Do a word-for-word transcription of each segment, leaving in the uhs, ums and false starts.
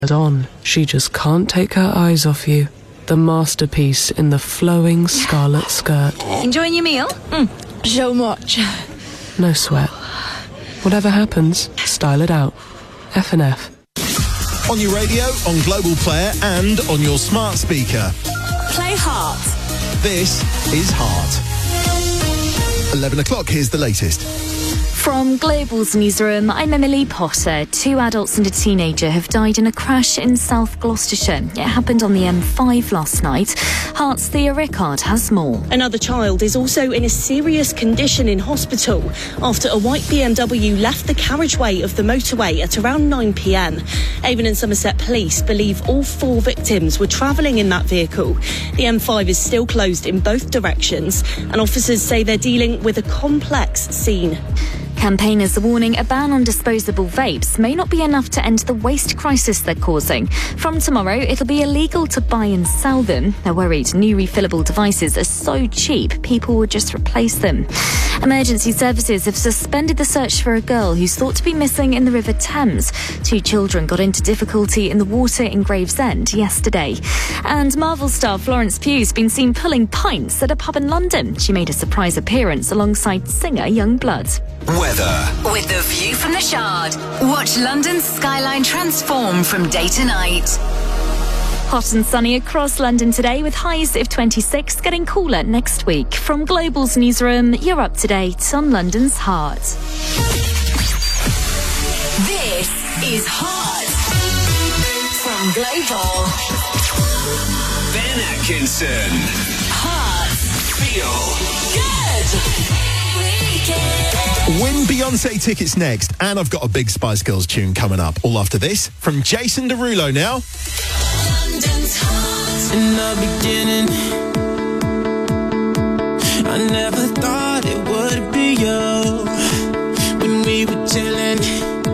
on. She just can't take her eyes off you. The masterpiece in the flowing scarlet skirt. Enjoying your meal? Mm, so much. No sweat. Whatever happens, style it out. F and F. On your radio, on Global Player, and on your smart speaker. Play Heart. This is Heart. eleven o'clock, here's the latest. From Global's newsroom, I'm Emily Potter. Two adults and a teenager have died in a crash in South Gloucestershire. It happened on the M five last night. Heart's Thea Rickard has more. Another child is also in a serious condition in hospital after a white B M W left the carriageway of the motorway at around nine p.m. Avon and Somerset Police believe all four victims were travelling in that vehicle. The M five is still closed in both directions, and officers say they're dealing with a complex scene. Campaigners are warning a ban on disposable vapes may not be enough to end the waste crisis they're causing. From tomorrow, it'll be illegal to buy and sell them. They're worried new refillable devices are so cheap, people will just replace them. Emergency services have suspended the search for a girl who's thought to be missing in the River Thames. Two children got into difficulty in the water in Gravesend yesterday. And Marvel star Florence Pugh's been seen pulling pints at a pub in London. She made a surprise appearance alongside singer Youngblood. Weather. With the view from the Shard. Watch London's skyline transform from day to night. Hot and sunny across London today with highs of twenty-six, getting cooler next week. From Global's newsroom, you're up to date on London's Heart. This is Heart. From Global. Ben Atkinson. Heart. Feel good. Win Beyonce tickets next, and I've got a big Spice Girls tune coming up. All after this, from Jason Derulo now. In the beginning, I never thought it would be you. When we were chilling,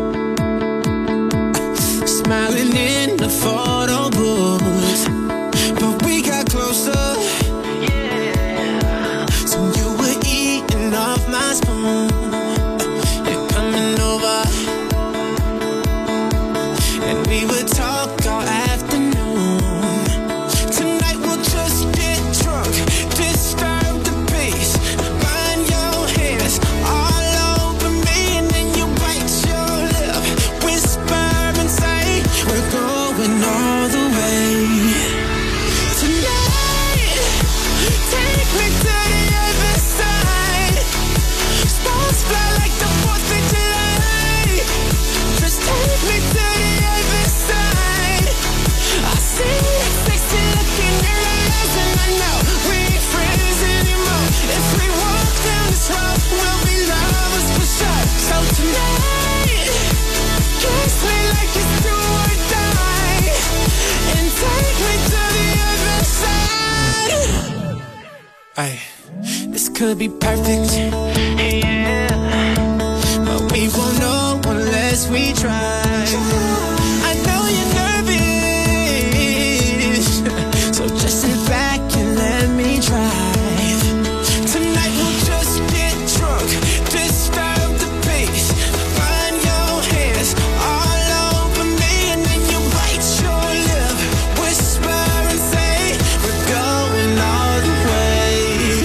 smiling in the photo booth, but we got closer. Yeah. So you were eating off my spoon. You're coming over, and we would talk all afternoon. Tonight we'll just get drunk, disturb the peace. Find your hands all over me, and then you bite your lip, whisper and say we're going all the way. Tonight, take me to the other side. Sparks fly like the fourth of July. Just take me to the other side. I see that sexy look in your eyes, and I know we ain't friends anymore. If we walk down this road, we'll be lovers for sure. So tonight, kiss me like it's do or die, and take me to the other side. Ay, this could be perfect, yeah, but we won't know unless we try. I know you're nervous, so just sit back and let me drive. Tonight we'll just get drunk, disturb the peace. Find your hands all over me, and then you bite your lip, whisper and say we're going all the way.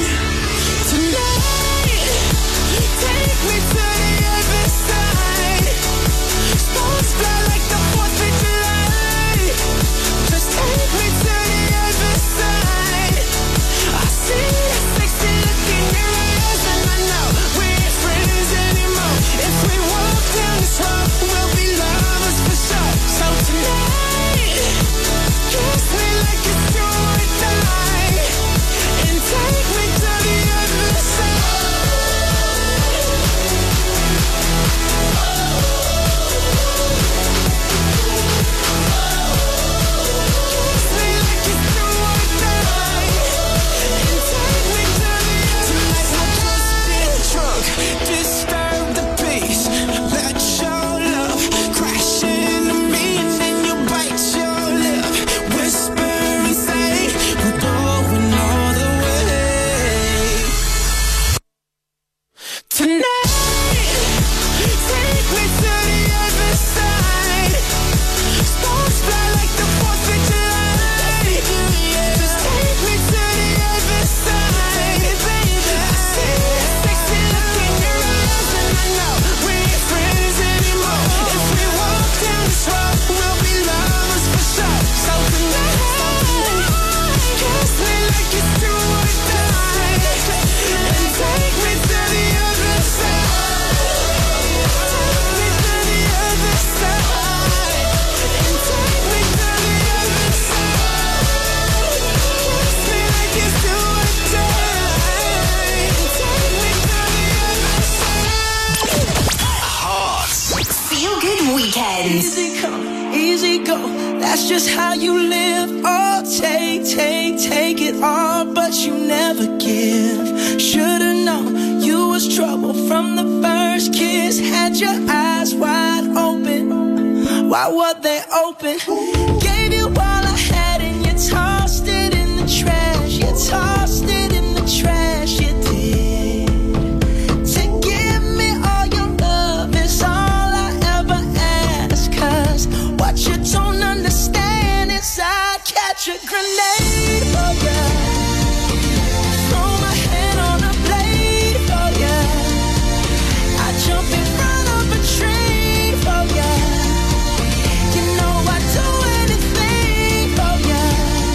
Tonight, take me to the other side. Sparks go. That's just how you live. Oh, take, take, take it all, but you never give. Should've known you was trouble from the first kiss. Had your eyes wide open. Why were they open? Gave you all I had and you tossed it in the trash. You tossed it in the trash, you did. To give me all your love is all I ever ask. Cause what you don't understand is I'd catch a grenade for ya. Throw my hand on a blade for ya. I'd jump in front of a train for ya. You know I'd do anything for ya.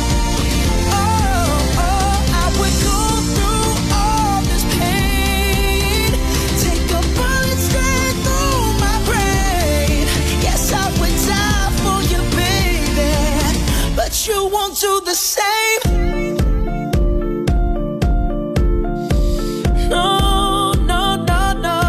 Oh, oh, I would go through all this pain. Take a bullet straight through my brain. Yes, I would die for you, baby, but you won't do the same. No, no, no, no.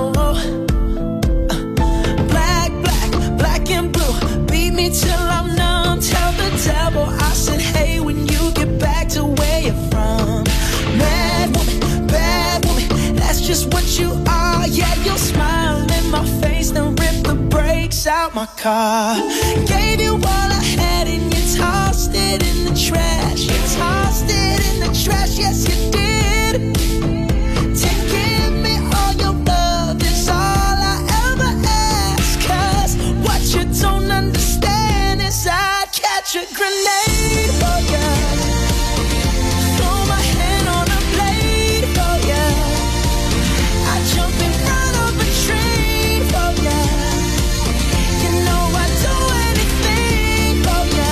Black, black, black and blue. Beat me till I'm numb. Tell the devil I said, hey, when you get back to where you're from. Mad woman, bad woman, that's just what you are. Yeah, you'll smile in my face, then rip the brakes out my car. Gave you all I had and you tossed it in the trash. You tossed it in the trash, yes you did. To give me all your love is all I ever ask. Cause what you don't understand is I'd catch a grenade for ya. Throw my hand on a blade for ya. I'd jump in front of a train for ya. You know I'd do anything for ya.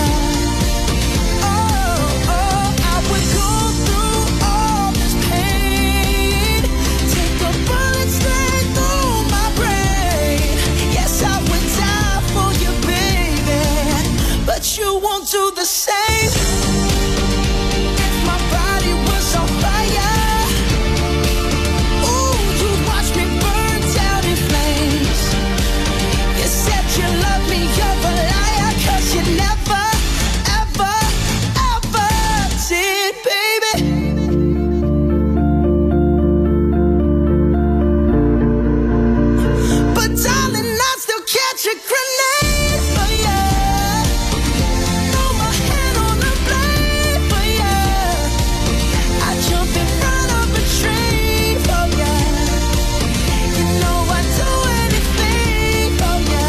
Oh, oh, I would go through all this pain. Take a bullet straight through my brain. Yes, I would die for you, baby, but you won't do the same. If my body was on fire, ooh, you'd watch me burn down in flames. You said you love me, you're a liar, cause you never, ever, ever did, baby. But darling, I'd still catch a grenade for ya. Throw my hand on a blade for ya. I'd jump in front of a train for ya. You know I'd do anything for ya.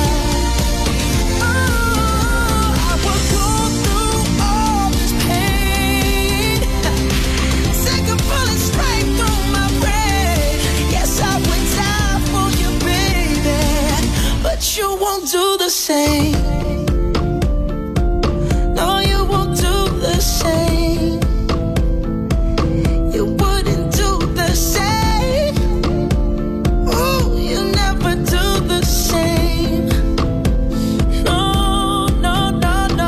Oh, I would go through all this pain. Take a bullet straight through my brain. Yes, I would die for you, baby, but you won't do the same. No, you won't do the same. You wouldn't do the same. Ooh, you never do the same. No, no, no, no.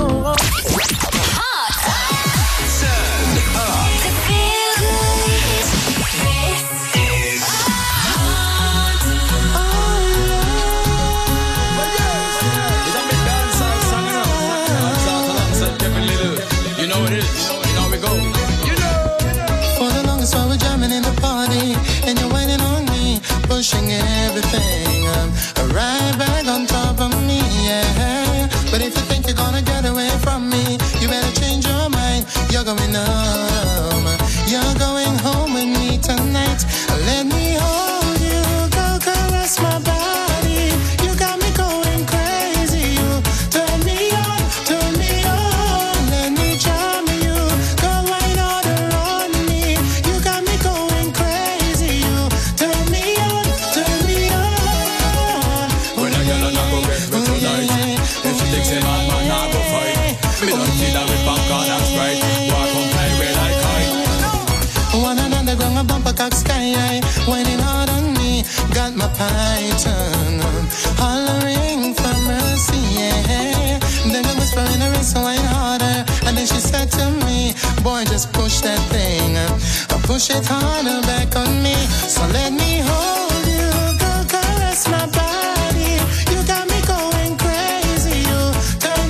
You know what it is. You know we go. You know. For the longest while we're jamming in the party, and you're whining on me, pushing everything um, right back on top of me, yeah. But if you think you're gonna get away from me, you better change your mind. You're going home. You're going home with me tonight. Let me hold you, go caress my body. You got me going crazy. You turn me on, turn me on. Let me charm you, go right order on me. You got me going crazy. You turn me on, turn me on. When I get on, I go get me tonight. If you think say man, man, I go fight. Me don't feel that with popcorn and Sprite. Walk on play with like kite. One another ground, a bumper cock sky high, whining hard on me, got my python hollering for mercy, yeah. Then I whisper in her ear, so I harder, and then she said to me, boy, just push that thing, uh, push it harder back on me. So let me hold you, go caress my body. You got me going crazy. You turn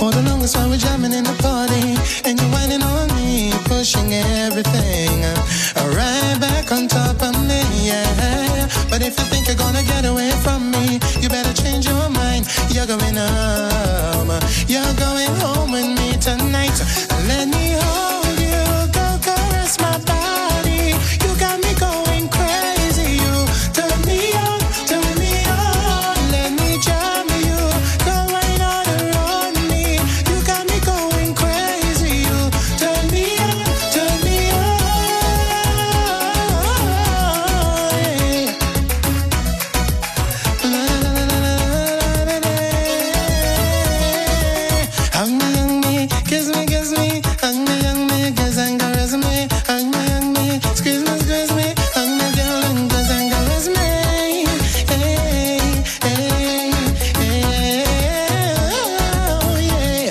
For the longest while we're jamming in the party, and you're whining on me, pushing everything uh, right back on top of me, yeah. But if you think you're gonna get away from me, you better change your mind. You're going home, you're going home with me tonight. Let me hold you, go caress my body. You got me going crazy. You turn me on, turn me on. Let me jam you, go right on around me. You got me going crazy. You turn me on, turn me on. Yeah. La, la, la, la, la, la, la, la. Hug me, hug me, kiss me, kiss me. Hug me, hug me, kiss and caress me. Hug me, hug me, squeeze me, squeeze me. Hug me, girl, and kiss and caress me. Hey, hey, hey, oh, yeah.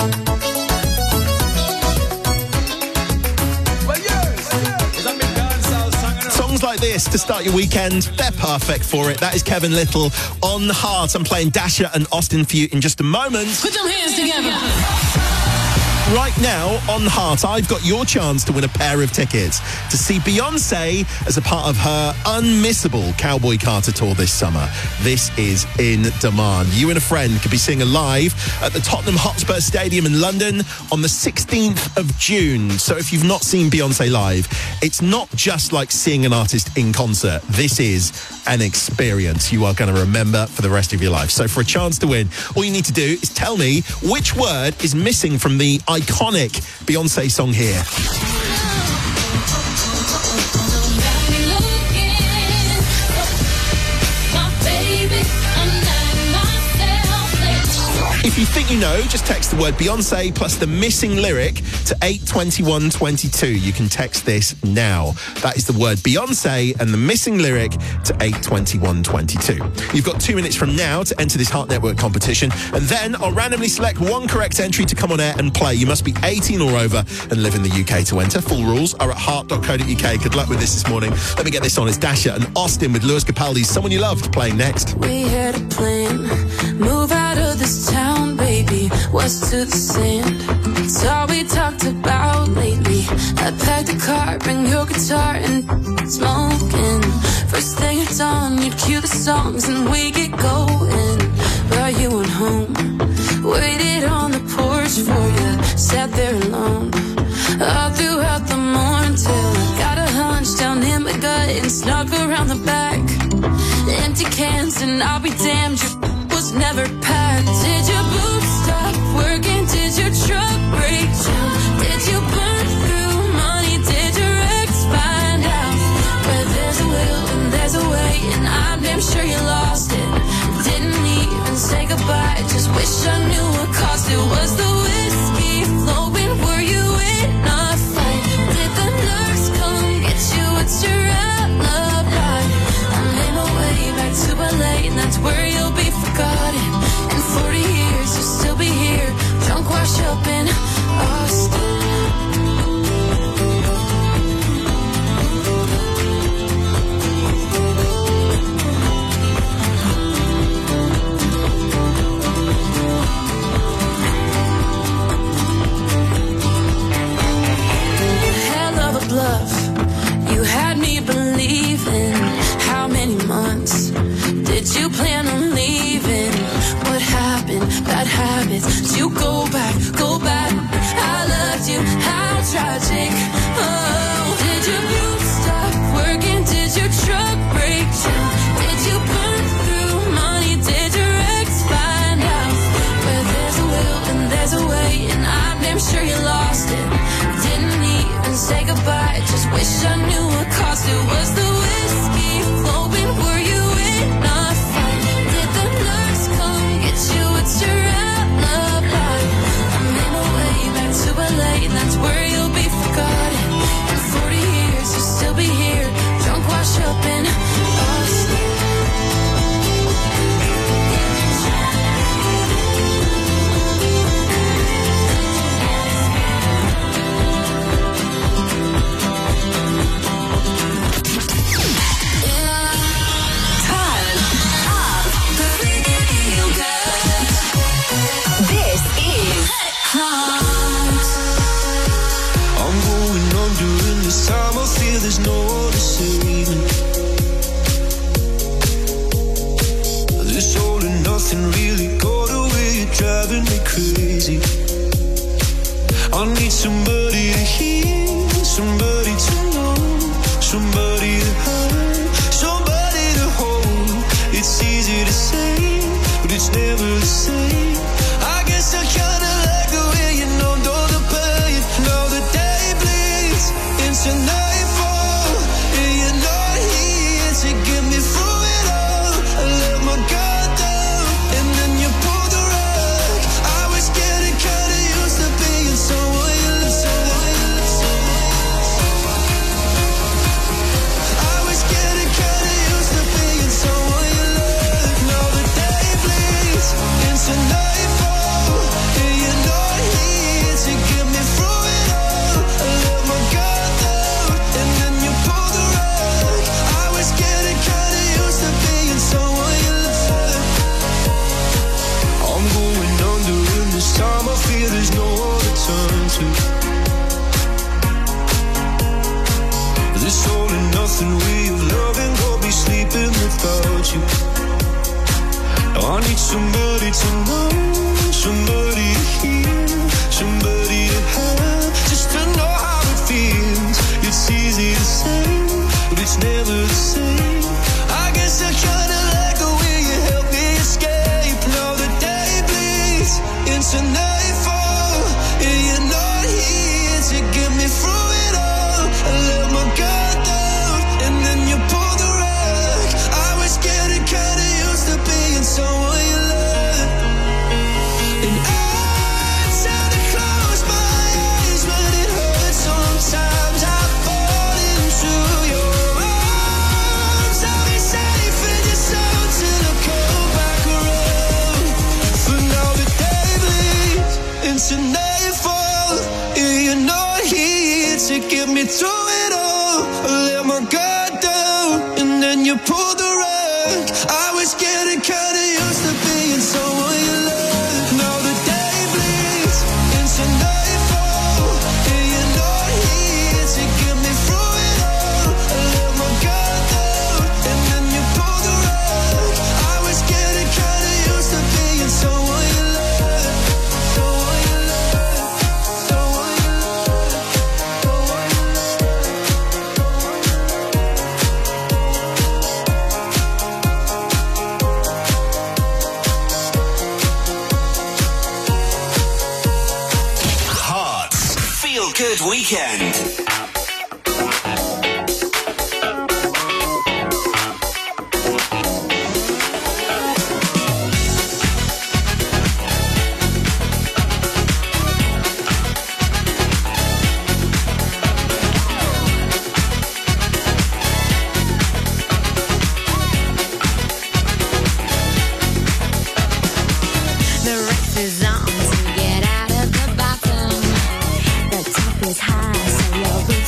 Songs like this to start your weekend, they're perfect for it. That is Kevin Little on Heart. I'm playing Dasha and Austin for you in just a moment. Put them hands together. Right now, on Heart, I've got your chance to win a pair of tickets to see Beyonce as a part of her unmissable Cowboy Carter tour this summer. This is in demand. You and a friend could be seeing her live at the Tottenham Hotspur Stadium in London on the sixteenth of June. So if you've not seen Beyonce live, it's not just like seeing an artist in concert. This is an experience you are going to remember for the rest of your life. So for a chance to win, all you need to do is tell me which word is missing from the iconic Beyonce song here. If you think you know, just text the word Beyonce plus the missing lyric to eight twenty-one twenty-two. You can text this now. That is the word Beyonce and the missing lyric to eight twenty-one twenty-two. You've got two minutes from now to enter this Heart Network competition, and then I'll randomly select one correct entry to come on air and play. You must be eighteen or over and live in the U K to enter. Full rules are at heart dot co dot U K. Good luck with this this morning. Let me get this on. It's Dasha and Austin with Lewis Capaldi's Someone You Loved playing next. We had a plan, move out of this town, baby, west to the sand. It's all we talked about lately. I packed the car, bring your guitar and smoking. First thing it's on, you'd cue the songs and we get going. Brought you on home, waited on the porch for you, sat there alone all throughout the morning till I got a hunch down in my gut and snuck around the back. Empty cans and I'll be damned, your was never packed. Did your boots stop working? Did your truck break down? Did you burn through money? Did your ex find out? Where there's a will and there's a way, and I'm damn sure you lost it. Didn't even say goodbye, just wish I knew what cost it. Was the whiskey flowing? Were you in a fight? Did the nurse come get you? What's your alibi? I made my way back to L A, and that's where you'll be forgotten. In forty years, you'll still be here, drunk, washed up in Austin. Hell of a bluff, you had me believing. How many months did you plan on leaving? What happened? Bad habits. Did you go back? Go back. I loved you. How tragic. Oh, did your boots stop working? Did your truck break down? Did you burn through money? Did your ex find out? Where there's a will and there's a way, and I'm damn sure you lost it. Didn't even say goodbye, just wish I knew what cost it. Was the whiskey flowing? Were you in a fight? Did the nurse come get you? What's your alibi? I made my way back to L A, and that's where you'll be forgotten. In forty years, you'll still be here, drunk, washed up in Austin. I'm going on during this time. I feel there's no one to save me. This all and nothing really got away. You're driving me crazy. I need somebody to hear, somebody to know, somebody to have, somebody to hold. It's easy to say, but it's never the same. I guess I kinda like the way you numbed all the pain. Now the day bleeds into nightfall, and you're not here to get me through it all. I let my guard down, and then you pulled the rug. I was getting kinda used to being someone you love. I was getting kinda used to being someone you love. Now the day bleeds into nightfall, and you're not here to get me through it all. I let my guard down, and then you pulled the rug. I was getting kinda used to being someone you love. I'm going under, and this time I feel there's no other turn to. This all and nothing way of loving, got me sleeping without you. Now I need somebody to know, somebody to hear, somebody to have, just to know how it feels. It's easy to say, but it's never the same. I guess I kinda like the way you help me escape. Now the day bleeds into nightfall, and you're not here to get me through it all. I let my guard down, and then you pulled the rug. I was getting kinda used to being someone you love. And I try to close my eyes, but it hurts sometimes. I fall into your arms. I'll be safe in your soul till I come back around. For now the day bleeds into nightfall, and you're not here to get me through it all. I let my guard down, and then you pulled the rug. I was getting kinda used to being someone you love. Now the day bleeds into nightfall, and you're not here to get me through it all. I let my guard down, and then you pulled the rug. I was getting kinda used to being someone you love. Someone you love. Someone you love. Someone you Hearts Feel Good Weekend. The race is on to get out of the bottom. The top is high, so you're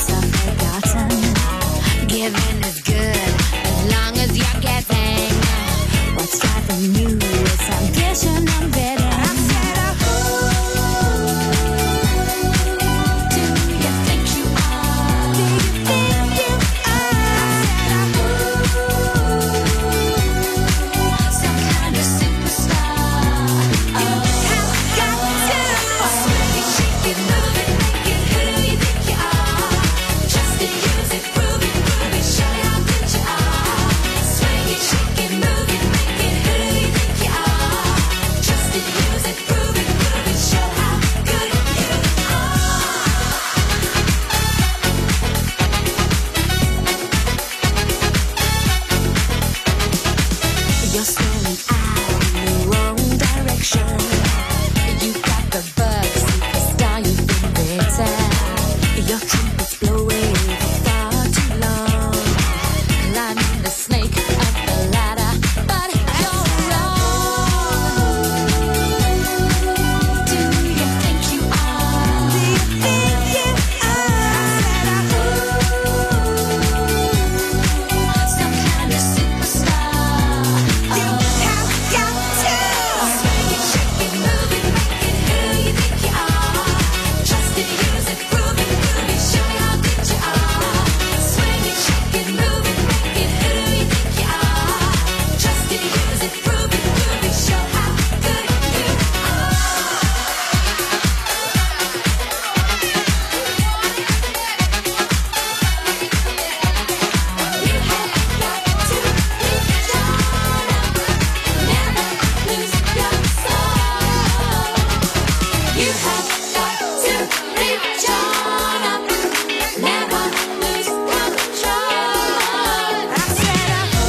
have got to reach on up, never lose control. I said,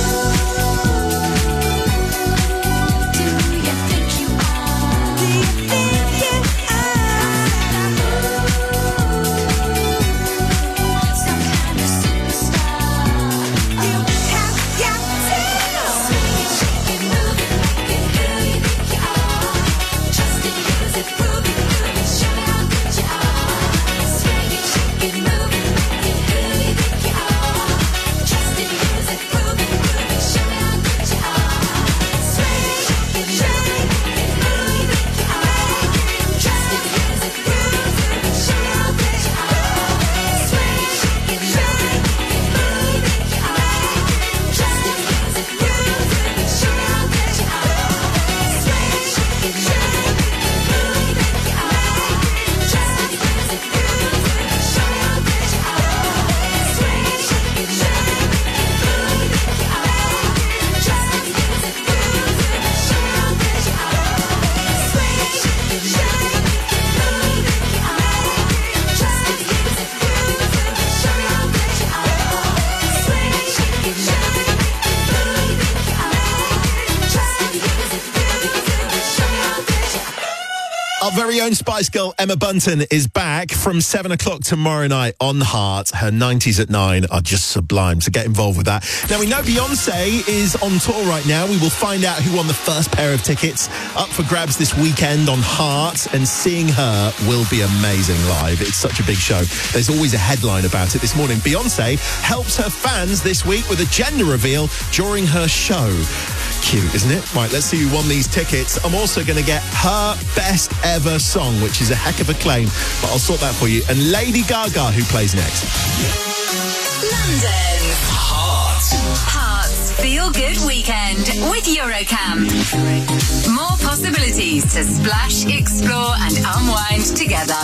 do you think you are? Do you think you are? Some kind of superstar. You have got to swing it, shake it, move it, make it who you think you are. Trust it, use it, prove it, prove it, show how good you are. Swing it, shake it, move it, make it who you think you are. Trust it, use it, prove it, prove it, show how good you are. Swing it, shake it, move it, make it who you think you are. Trust it, use it, prove it, prove it, show how good you are. Swing it, shake it, move it, make it who you think you are. Trust it, use it, prove it, prove it, show how good you are. Swing it, shake it, move it, make it who you think you are. Trust it, use it, prove it, prove it, show how good you are. Swing it, shake it, move it, make it who you think you are. Trust it, use it, prove it, prove it, show how good you are. Our very own Spice Girl Emma Bunton is back from seven o'clock tomorrow night on Heart. Her nineties at nine are just sublime, so get involved with that. Now, we know Beyonce is on tour right now. We will find out who won the first pair of tickets up for grabs this weekend on Heart, and seeing her will be amazing live. It's such a big show. There's always a headline about it. This morning, Beyonce helps her fans this week with a gender reveal during her show. Cute, isn't it? Right, let's see who won these tickets. I'm also going to get her best ever song, which is a heck of a claim, but I'll sort that for you. And Lady Gaga, who plays next. London's Heart. Heart's Feel Good Weekend with Eurocamp. More possibilities to splash, explore and unwind together.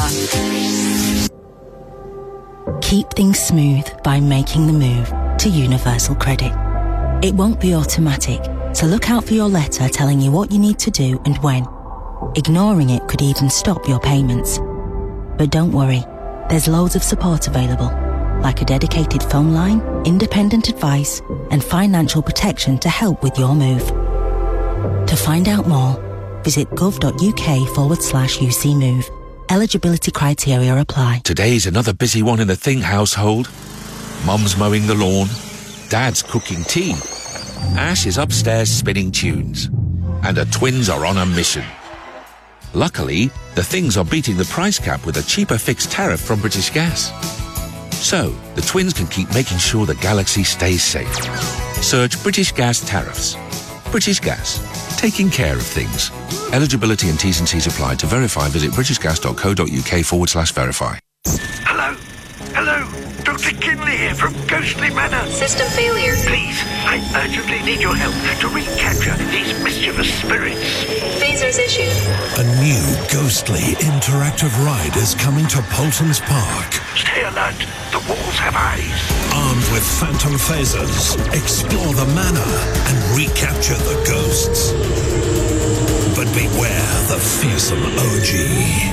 Keep things smooth by making the move to Universal Credit. It won't be automatic, so look out for your letter telling you what you need to do and when. Ignoring it could even stop your payments. But don't worry, there's loads of support available, like a dedicated phone line, independent advice, and financial protection to help with your move. To find out more, visit gov.uk forward slash UC Move. Eligibility criteria apply. Today's another busy one in the Thing household. Mum's mowing the lawn, Dad's cooking tea, Ash is upstairs spinning tunes, and the twins are on a mission. Luckily, the Things are beating the price cap with a cheaper fixed tariff from British Gas. So, the twins can keep making sure the galaxy stays safe. Search British Gas tariffs. British Gas, taking care of things. Eligibility and T's and C's apply. To verify, visit britishgas.co.uk forward slash verify. Hello? Hello? Doctor Kinley here from Ghostly Manor. System failure. Please, I urgently need your help to recapture these mischievous spirits. Phasers issued. A new ghostly interactive ride is coming to Polton's Park. Stay alert. The walls have eyes. Armed with phantom phasers, explore the manor and recapture the ghosts. But beware the fearsome O G.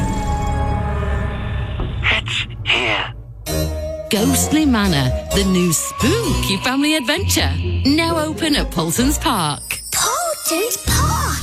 It's here. Ghostly Manor, the new spooky family adventure. Now open at Polton's Park. Polton's Park!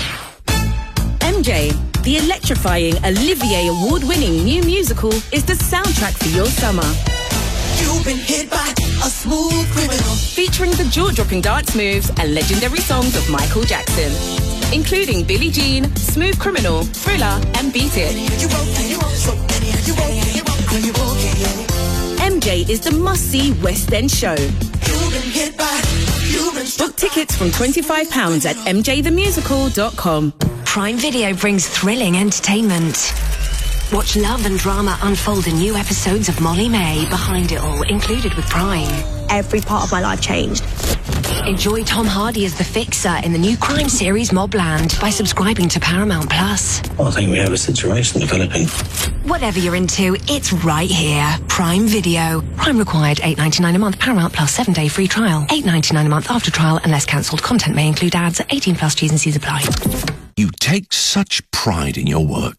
M J, the electrifying Olivier Award-winning new musical, is the soundtrack for your summer. You've been hit by a smooth criminal. Featuring the jaw-dropping dance moves and legendary songs of Michael Jackson, including Billie Jean, Smooth Criminal, Thriller, and Beat It. You wrote and you wrote so many, you wrote and you wrote and you wrote, yeah. M J is the must-see West End show. You've been hit by, you've been Book tickets from twenty-five pounds at m j the musical dot com. Prime Video brings thrilling entertainment. Watch love and drama unfold in new episodes of Molly May, Behind It All, included with Prime. Every part of my life changed. Enjoy Tom Hardy as the Fixer in the new crime series Mobland by subscribing to Paramount Plus. I think we have a situation developing. Whatever you're into, it's right here. Prime Video. Prime required eight ninety-nine a month. Paramount Plus seven day free trial. eight ninety-nine a month after trial unless cancelled. Content may include ads. eighteen plus T's and C's apply. You take such pride in your work.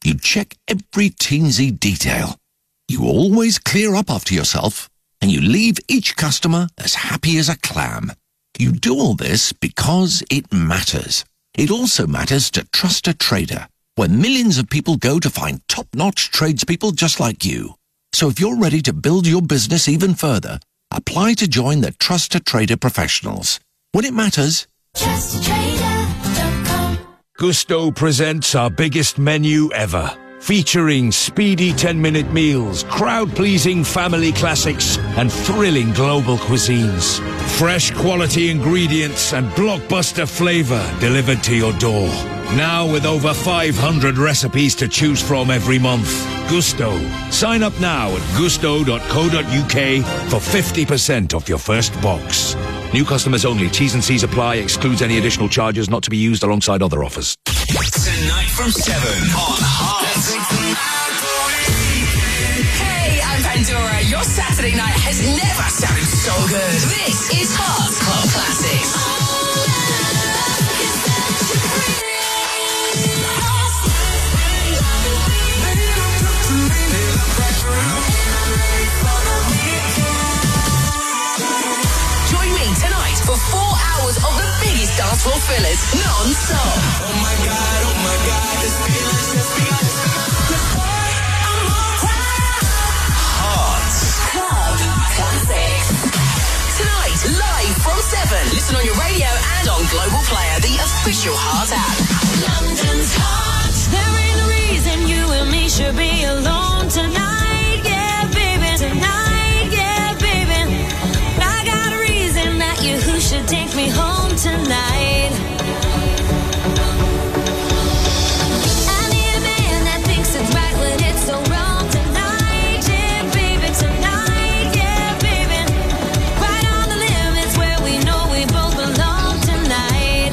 You check every teensy detail. You always clear up after yourself, and you leave each customer as happy as a clam. You do all this because it matters. It also matters to Trust a Trader, where millions of people go to find top-notch tradespeople just like you. So if you're ready to build your business even further, apply to join the Trust a Trader professionals. When it matters, Trust a Trader dot com. Gusto presents our biggest menu ever, featuring speedy ten-minute meals, crowd-pleasing family classics, and thrilling global cuisines. Fresh quality ingredients and blockbuster flavor delivered to your door. Now with over five hundred recipes to choose from every month. Gusto. Sign up now at gusto dot co dot uk for fifty percent off your first box. New customers only. T's and C's apply. Excludes any additional charges not to be used alongside other offers. Tonight from seven on Hearts. Hey, I'm Pandora. Your Saturday night has never sounded so good. This is Hearts Club Classics. Join me tonight for four hours of the biggest dance floor fillers non-stop. Oh my God, oh my God, this feeling's just begun. Hearts Club Classics. Tonight, live from seven. Listen on your radio and on Global Player, the official Heart app. London's hot. There ain't a reason you and me should be alone tonight. Yeah, baby, tonight. Yeah, baby. I got a reason that you who should take me home tonight. I need a man that thinks it's right when it's so wrong tonight. Yeah, baby, tonight. Yeah, baby. Right on the limits where we know we both belong tonight.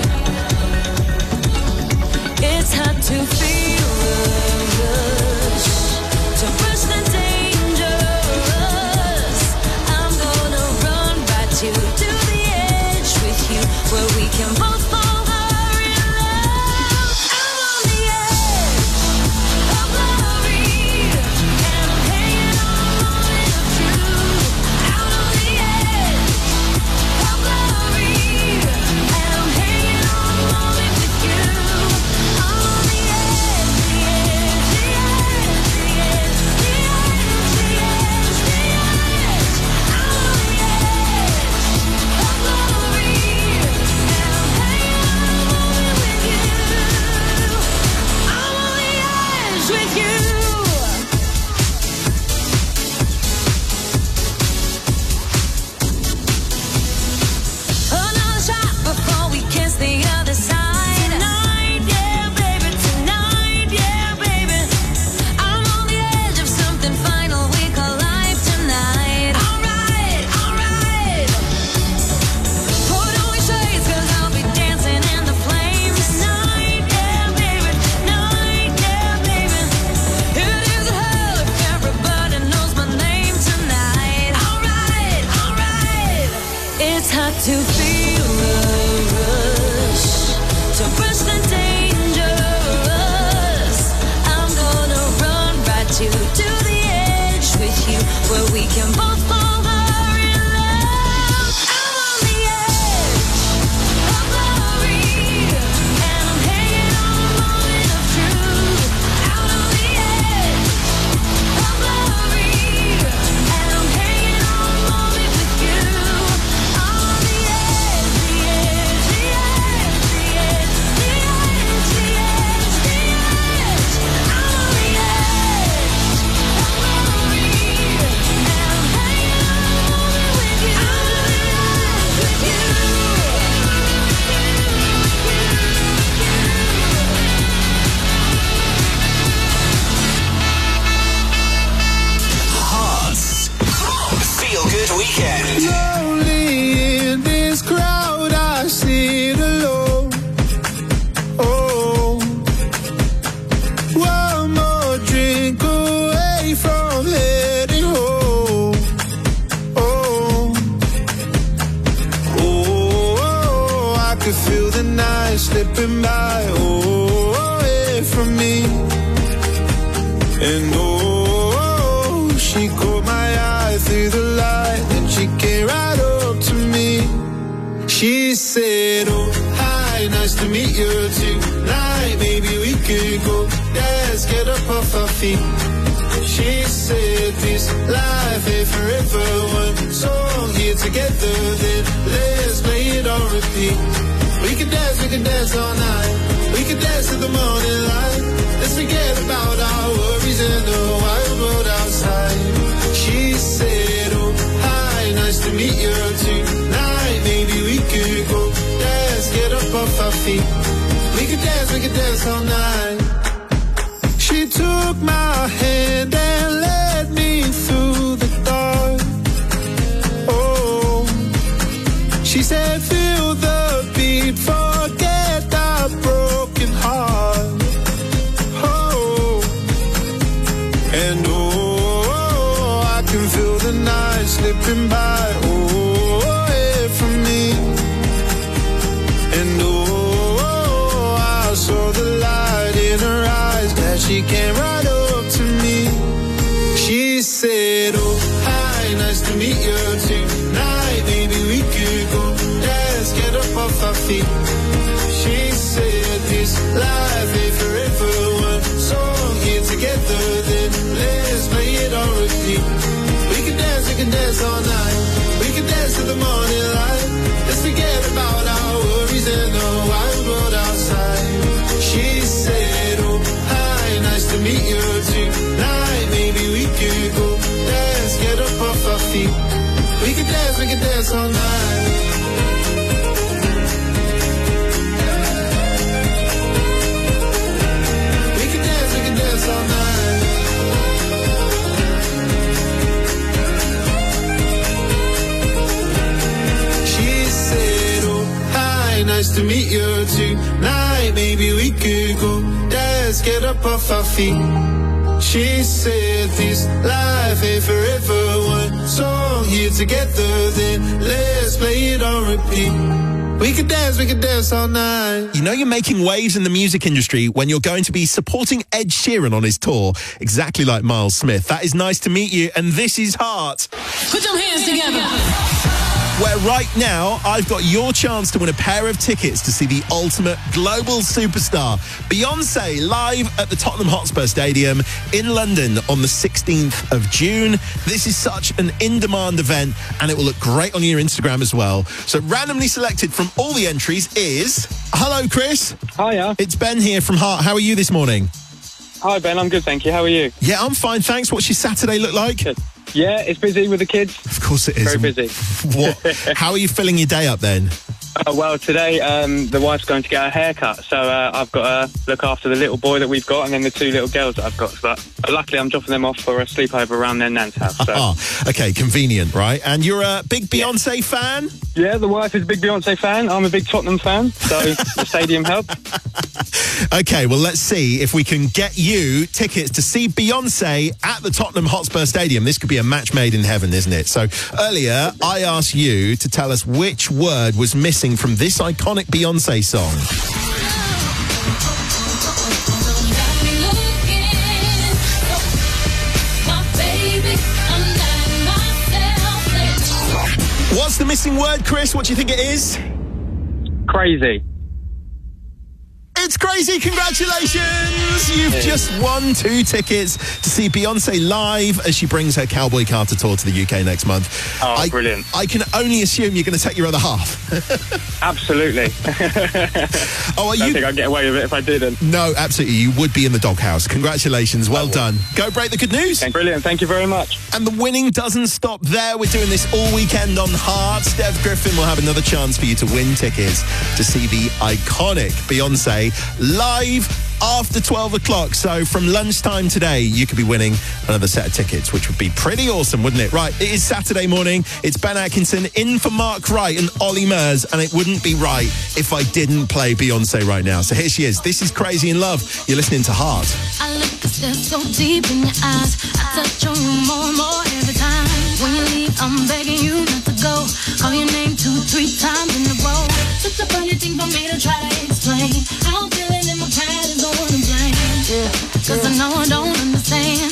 It's hard to feel the rush, to push the dangerous. I'm gonna run right to to the edge with you, where we can both fall hard in love. I'm on the edge of glory, and I'm hanging on in truth. Out on the edge of glory, and I'm hanging on moment with you. I'm on the edge, the edge, the edge, the edge, the edge, the edge, the edge. I'm on the edge of glory, and I'm hanging on moment with you. I'm on the edge with you. Another shot before we kiss the other side. Tonight, yeah, baby, tonight, yeah, baby. I'm on the edge of something final we call life tonight. Alright, alright. Put on your shades, cause I'll be dancing in the flames. Tonight, yeah, baby, tonight, yeah, baby. It is hell if everybody knows my name tonight. Alright, alright. It's hard to feel the rush, to push the dangerous. I'm gonna run right to to the edge with you, where we can both fall hard in love. I'm on the edge of glory, and I'm hanging on a moment of truth. Out on the edge of glory, and I'm hanging on a moment with you. I'm on the edge, the edge, the edge, the edge, the edge, the edge, the edge. I'm on the edge of glory, and I'm hanging And oh, she caught my eye through the light, and she came right up to me. She said, oh, hi, nice to meet you tonight. Maybe we could go dance, get up off our feet. She said, this life ain't forever. One song here together, then let's play it on repeat. We can dance, we can dance all night. We can dance to the morning light. Let's forget about our worries in the wild world outside. She said, oh, hi, nice to meet you tonight. Maybe we could go dance, get up off our feet. We could dance, we could dance all night. She took my hand and led me through the dark. Oh, she said, feel the beat, forget our broken heart. Oh, and oh, I can feel the night slipping by. Oh, away from me. And oh, I saw the light in her eyes that she came right up to me. She said, oh, hi, nice to meet you tonight. Maybe we could go dance, get up off our feet. She said, this life ain't forever. One song here together, then let's play it on repeat. We can dance, we can dance all night. We can dance to the morning light. Let's forget about our worries and the wild world outside. She said, oh, hi, nice to meet you tonight. Maybe we could go dance, get up off our feet. We can dance, we can dance all night. We can dance, we can dance all night. She said, oh, hi, nice to meet you tonight. Maybe we could go dance, get up off our feet. She said, this life ain't forever. One song here together, then let's play it on repeat. We could dance, we could dance all night. You know you're making waves in the music industry when you're going to be supporting Ed Sheeran on his tour, exactly like Miles Smith. That is Nice to Meet You, and this is Heart. Put your hands together. Where right now, I've got your chance to win a pair of tickets to see the ultimate global superstar, Beyonce, live at the Tottenham Hotspur Stadium in London on the sixteenth of June. This is such an in-demand event, and it will look great on your Instagram as well. So randomly selected from all the entries is... Hello, Chris. Hiya. It's Ben here from Heart. How are you this morning? Hi, Ben. I'm good, thank you. How are you? Yeah, I'm fine, thanks. What's your Saturday look like? Good. Yeah, it's busy with the kids. Of course it is. Very busy. What? How are you filling your day up then? Uh, well, today um, the wife's going to get a haircut, so uh, I've got to look after the little boy that we've got and then the two little girls that I've got. But luckily, I'm dropping them off for a sleepover around their nan's house. So. Okay, convenient, right? And you're a big Beyonce fan? Yeah, the wife is a big Beyonce fan. I'm a big Tottenham fan, so the stadium helped. Okay, well, let's see if we can get you tickets to see Beyonce at the Tottenham Hotspur Stadium. This could be a match made in heaven, isn't it? So earlier, I asked you to tell us which word was missing from this iconic Beyonce song. What's the missing word, Chris? What do you think it is? Crazy. It's crazy. Congratulations. You've yeah. just won two tickets to see Beyonce live as she brings her Cowboy Carter tour to the U K next month. Oh, I, brilliant. I can only assume you're going to take your other half. Absolutely. Oh, are I you... don't think I'd get away with it if I didn't. No, absolutely. You would be in the doghouse. Congratulations. Well done. Go break the good news. Brilliant. Thank you very much. And the winning doesn't stop there. We're doing this all weekend on Heart. Steph Griffin will have another chance for you to win tickets to see the iconic Beyonce live after twelve o'clock. So from lunchtime today, you could be winning another set of tickets, which would be pretty awesome, wouldn't it? Right, it is Saturday morning. It's Ben Atkinson in for Mark Wright and Ollie Murs, and it wouldn't be right if I didn't play Beyonce right now. So here she is. This is Crazy in Love. You're listening to Heart. I look a step so deep in your eyes. I touch on you more and more every time. When you leave, I'm begging you not to go. Call your name two, three times in a row. It's a funny thing for me to try to explain. How I'm feeling in my pride is the one to blame. Yeah. Cause I know I don't understand.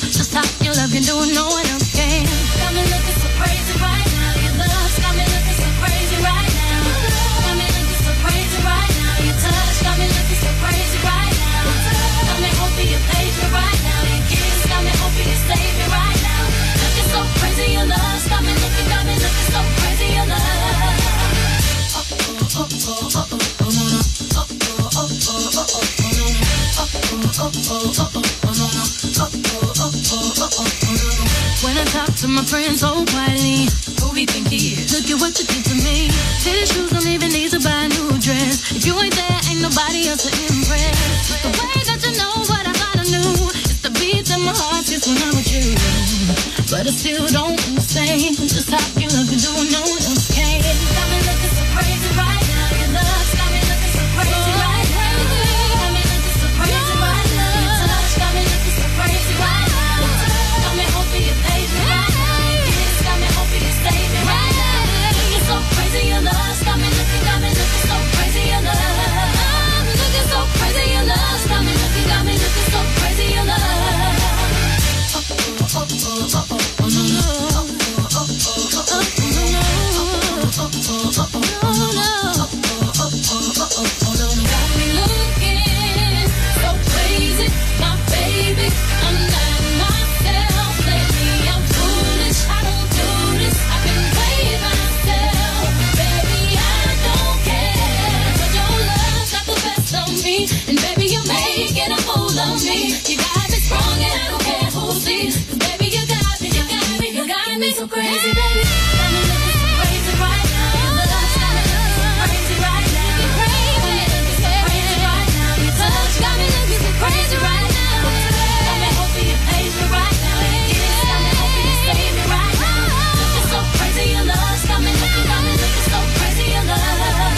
my friends so quietly. Who he think he is? Look at what you did to me. Tennis shoes don't even need to buy a new dress. If you ain't there, ain't nobody else to impress. The way that you know what I thought I knew. It's the beats in my heart just when I'm with you. But I still don't understand just how you look and doing no one else can. Got me looking so crazy right now. Your love's got me looking so crazy right now. Got me looking so crazy right now. Your touch got me looking so crazy right now. Got me hoping you page me right now. Your kiss got me hoping you save me right now. Looking so crazy, your love's got me looking, got me looking so crazy, your love. Looking so crazy, your love's got me looking, got me looking so crazy, your love. Oh, oh, oh, oh, oh, oh, no, no. Oh, oh, oh, oh, oh, no, no. Oh, oh, oh, oh, oh, no. Oh, oh, oh, oh, oh, no, no. Got me looking so crazy, my baby. I'm not myself lately. I'm foolish. I don't do this. I've been playing myself, baby. I don't care. But your love got the best of me, and baby, you're making a fool of me. You got me strong, and I don't care who sees. 'Cause baby, you got me, you got me, you got me so crazy, baby. Got me looking so crazy right now. Your love's got me looking so crazy right now. You're crazy, looking so crazy right now. Your touch got me looking so crazy right now. Got me hoping you page me right now. Your kiss got me hoping you save me right now. Looking so crazy, your love's got me looking, got me looking so crazy, your love.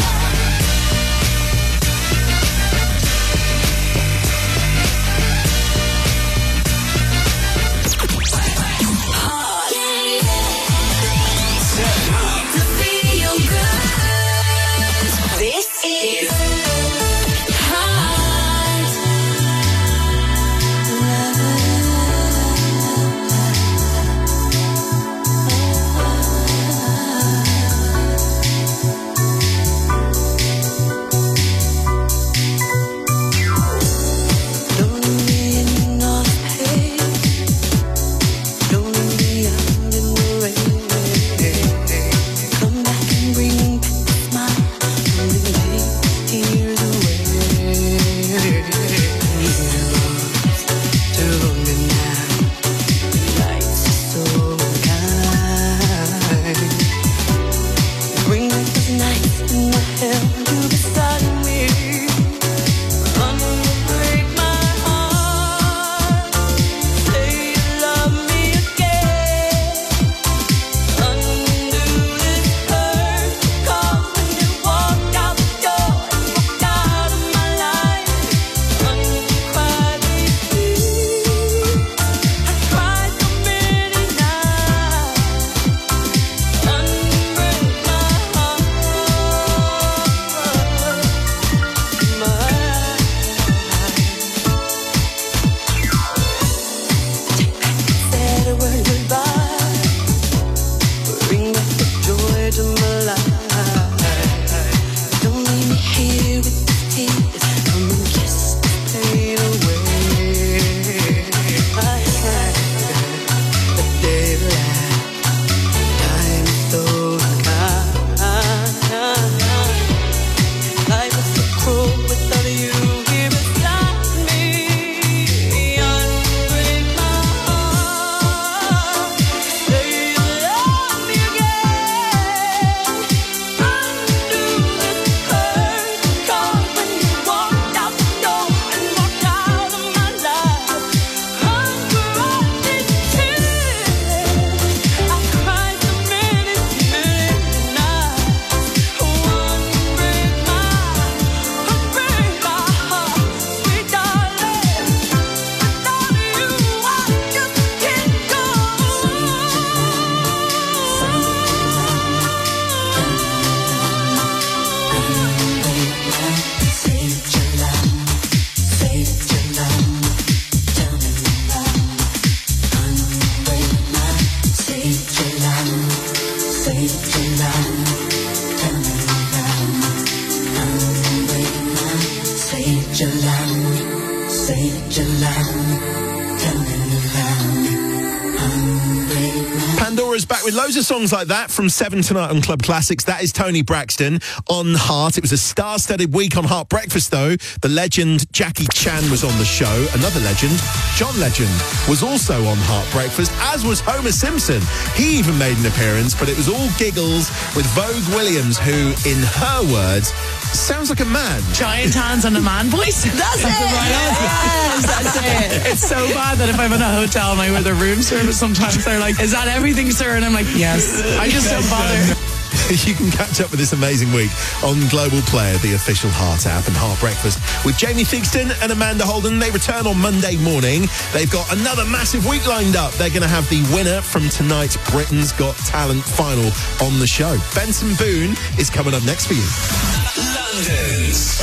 This is Grooves back with loads of songs like that from seven tonight on Club Classics. That is Tony Braxton on Heart. It was a star-studded week on Heart Breakfast, though. The legend Jackie Chan was on the show. Another legend, John Legend, was also on Heart Breakfast, as was Homer Simpson. He even made an appearance, but it was all giggles with Vogue Williams, who, in her words, sounds like a man. Giant hands and a man voice. That's, that's it. The right yes, that's it. It's so bad that if I'm in a hotel and I wear the room service, sometimes they're like, "Is that everything, sir?" And I'm like, "Yes." I just don't bother. You can catch up with this amazing week on Global Player, the official Heart app, and Heart Breakfast with Jamie Theakston and Amanda Holden. They return on Monday morning. They've got another massive week lined up. They're going to have the winner from tonight's Britain's Got Talent final on the show. Benson Boone is coming up next for you. London's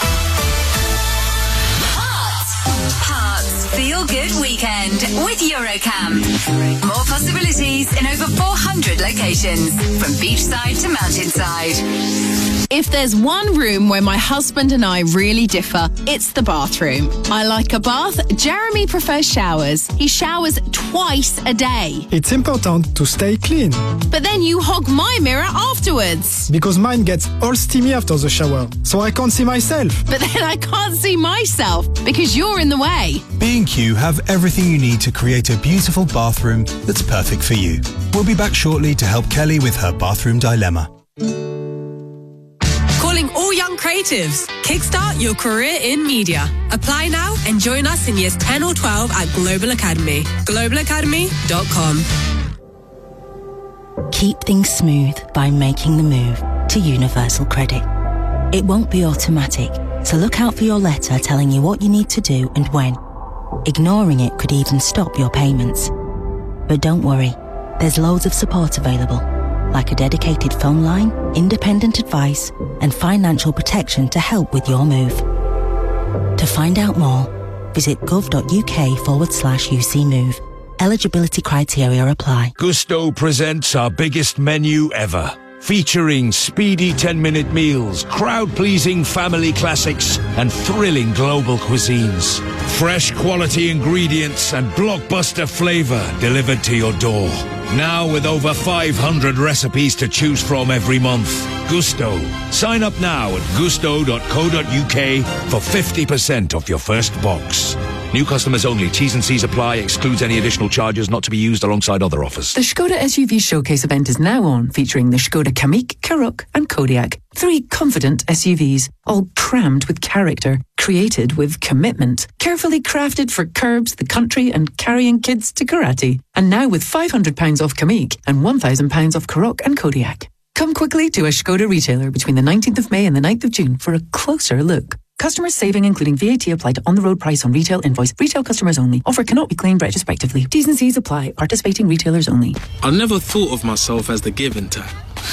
Hearts Feel Good Weekend with Eurocamp. More possibilities in over four hundred locations, from beachside to mountainside. If there's one room where my husband and I really differ, it's the bathroom. I like a bath. Jeremy prefers showers. He showers twice a day. It's important to stay clean. But then you hog my mirror afterwards. Because mine gets all steamy after the shower, so I can't see myself. But then I can't see myself because you're in the way. B and Q have everything you need to create a beautiful bathroom that's perfect for you. We'll be back shortly to help Kelly with her bathroom dilemma. Calling all young creatives. Kickstart your career in media. Apply now and join us in years ten or twelve at Global Academy. global academy dot com. Keep things smooth by making the move to Universal Credit. It won't be automatic, so look out for your letter telling you what you need to do and when. Ignoring it could even stop your payments. But don't worry, there's loads of support available, like a dedicated phone line, independent advice, and financial protection to help with your move. To find out more, visit gov.uk forward slash UC Move. Eligibility criteria apply. Gusto presents our biggest menu ever, featuring speedy ten-minute meals, crowd-pleasing family classics, and thrilling global cuisines. Fresh quality ingredients and blockbuster flavor delivered to your door. Now with over five hundred recipes to choose from every month. Gusto. Sign up now at gusto dot co dot uk for fifty percent off your first box. New customers only. T's and C's apply. Excludes any additional charges, not to be used alongside other offers. The Skoda S U V Showcase event is now on, featuring the Skoda Kamiq, Karoq and Kodiaq. Three confident S U Vs, all crammed with character, created with commitment, carefully crafted for curbs, the country and carrying kids to karate. And now with five hundred pounds off Kamiq and one thousand pounds off Karoq and Kodiaq. Come quickly to a Skoda retailer between the nineteenth of May and the ninth of June for a closer look. Customers saving including V A T applied to on-the-road price on retail invoice. Retail customers only. Offer cannot be claimed retrospectively. T's and C's apply. Participating retailers only. I never thought of myself as the giving type.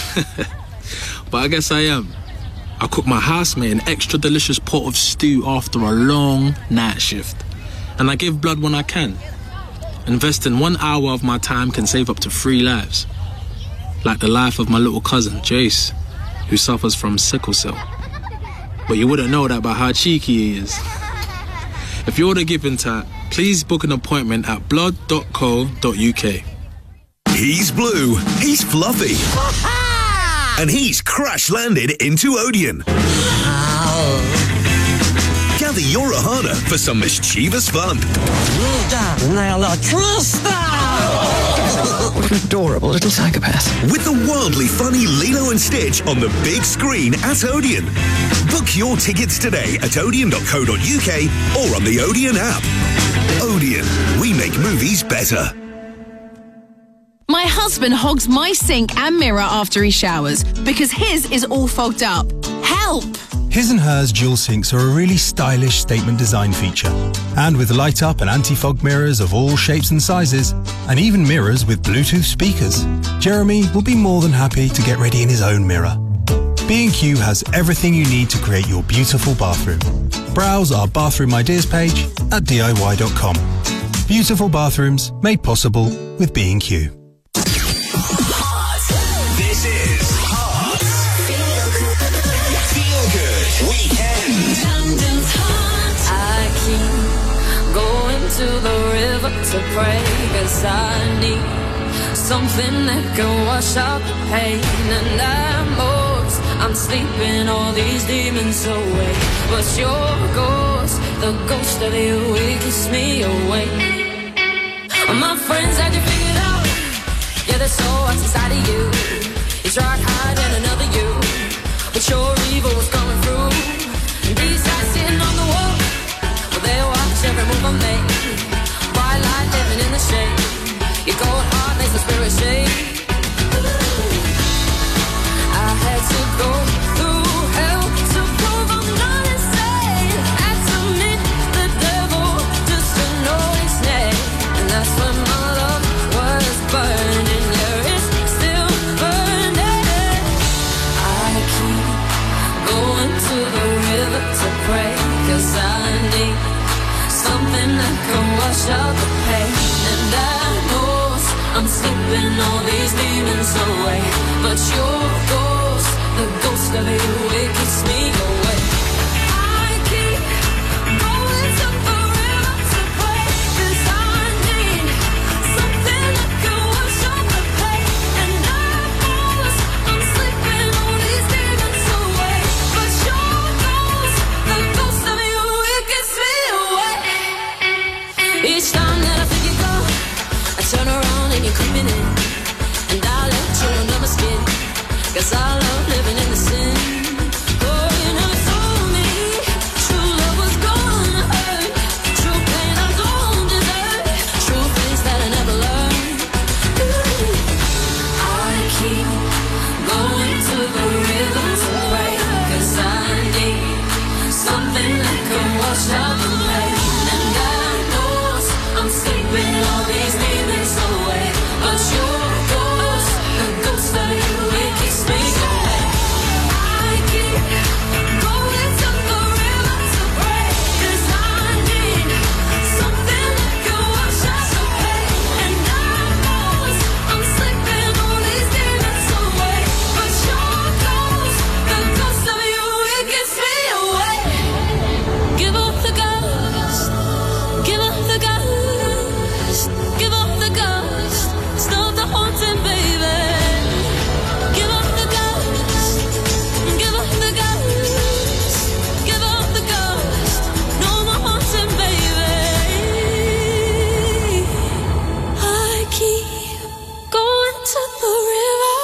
But I guess I am. I cook my housemate an extra delicious pot of stew after a long night shift. And I give blood when I can. Investing one hour of my time can save up to three lives. Like the life of my little cousin, Jace, who suffers from sickle cell. But you wouldn't know that by how cheeky he is. If you're the giving type, please book an appointment at blood dot co dot uk. He's blue, he's fluffy, and he's crash-landed into Odeon. Gather your Ohana for some mischievous fun. What an adorable little psychopath. With the wildly funny Lilo and Stitch on the big screen at Odeon. Book your tickets today at odeon dot co dot uk or on the Odeon app. Odeon, we make movies better. My husband hogs my sink and mirror after he showers because his is all fogged up. Help! His and Hers dual sinks are a really stylish statement design feature. And with light up and anti-fog mirrors of all shapes and sizes, and even mirrors with Bluetooth speakers, Jeremy will be more than happy to get ready in his own mirror. B and Q has everything you need to create your beautiful bathroom. Browse our bathroom ideas page at D I Y dot com. Beautiful bathrooms made possible with B and Q. This is Heart Feel Good Weekend. I keep going to the river to pray, 'cause I need something that can wash out the pain. And I'm most, I'm sleeping all these demons away. But your ghost, the ghost of you, it keeps me awake. My friends had you figured out. Yeah, there's so what's inside of you. You tried hiding another you, but your evil was coming through. And these eyes sitting on the wall, well, they watch every move I make. Bright light living in the shade. Your cold heart makes the spirit shake. I had to go through hell to prove I'm not insane. Had to meet the devil just to know his name. And that's when my love was burning. Yeah, it's still burning. I keep going to the river to pray, 'cause I need something that can wash out the pain. And I know I'm sleeping all these demons away. But your ghost, the ghost of you, it keeps me away. I keep going to the river to pray, 'cause I need something that can wash out the pain. And I know I'm sleeping all these demons away. But your ghost, the ghost of you, it keeps me away. Each time that I think you go, I turn around and you're creeping in, and I let you under my skin, 'cause I love living in the sin. Oh, you never told me true love was gonna hurt, true pain I don't deserve, true things that I never learned. Ooh. I keep going to the river to pray, 'cause I need something that can wash out the pain. And I know I'm sleeping all these demons away. But your ghost, the ghost of you, it keeps me away. I keep going to the river to pray, 'cause I need something that can wash out the pain. And I know I'm sleeping all these demons away. But your ghost, the ghost of you, it keeps me away. Give up the ghost, give up the ghost, give up the ghost, stop the haunting, baby. Give up the ghost, give up the ghost, give up the ghost, no more haunting, baby. I keep going to the river.